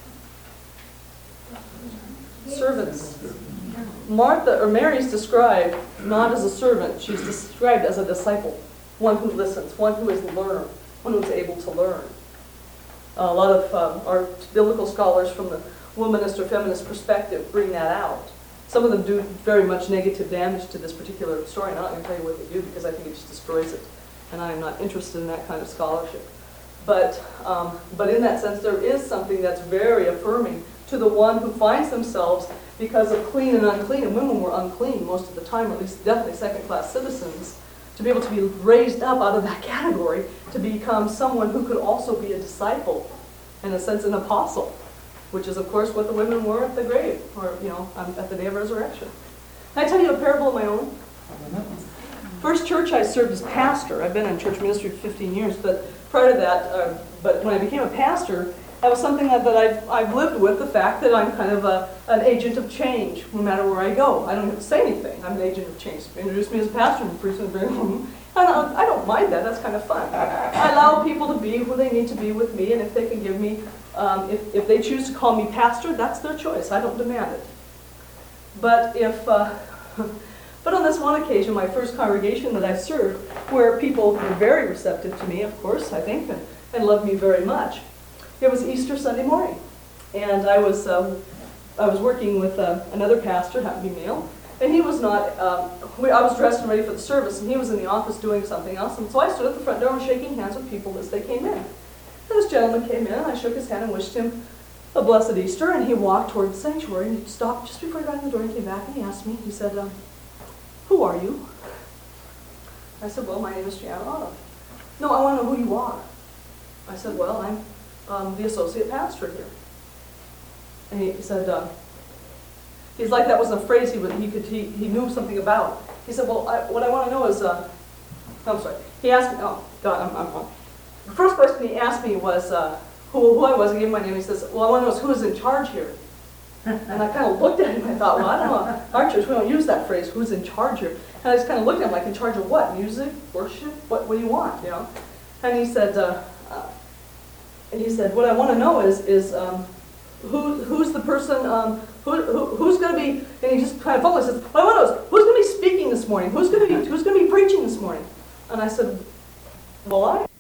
Servants. Martha, or Mary's described not as a servant, she's described as a disciple. One who listens, one who is a learner, one who is able to learn. A lot of our biblical scholars from the womanist or feminist perspective bring that out. Some of them do very much negative damage to this particular story, and I'm not going to tell you what they do because I think it just destroys it. And I am not interested in that kind of scholarship. But in that sense, there is something that's very affirming to the one who finds themselves, because of clean and unclean, and women were unclean most of the time, or at least definitely second-class citizens, to be able to be raised up out of that category to become someone who could also be a disciple, in a sense an apostle, which is of course what the women were at the grave, or at the day of resurrection. Can I tell you a parable of my own? First church I served as pastor. I've been in church ministry for 15 years, but prior to that, but when I became a pastor, that was something that I've lived with, the fact that I'm kind of an agent of change no matter where I go. I don't have to say anything. I'm an agent of change. Introduce me as a pastor and pretty soon I don't mind that. That's kind of fun. I allow people to be who they need to be with me, and if they can give me, if they choose to call me pastor, that's their choice. I don't demand it. But but on this one occasion, my first congregation that I served, where people were very receptive to me, of course, I think, and loved me very much. It was Easter Sunday morning, and I was working with another pastor, happened to be male, and he was not. I was dressed and ready for the service, and he was in the office doing something else, and so I stood at the front door and shaking hands with people as they came in. And this gentleman came in, and I shook his hand and wished him a blessed Easter, and he walked toward the sanctuary, and he stopped just before he got in the door and came back, and he asked me, he said, "Who are you?" I said, "Well, my name is Jan Otto." "No, I want to know who you are." I said, "Well, I'm the associate pastor here." And he said, he's like that wasn't a phrase he knew something about. He said, "Well, what I want to know is, I'm sorry." He asked me, oh God, I'm wrong. The first question he asked me was who I was. I gave him my name. He says, "Well, I want to know who's in charge here." And I kind of looked at him and I thought, well, I don't know. Our church, we don't use that phrase, "who's in charge here?" And I just kind of looked at him like, in charge of what? Music? Worship? What do you want? And he said, what I want to know is who's the person, who's going to be, and he just kind of focused, says, "What I want to know is who's going to be speaking this morning? Who's going to be preaching this morning?" And I said, "Well, I am."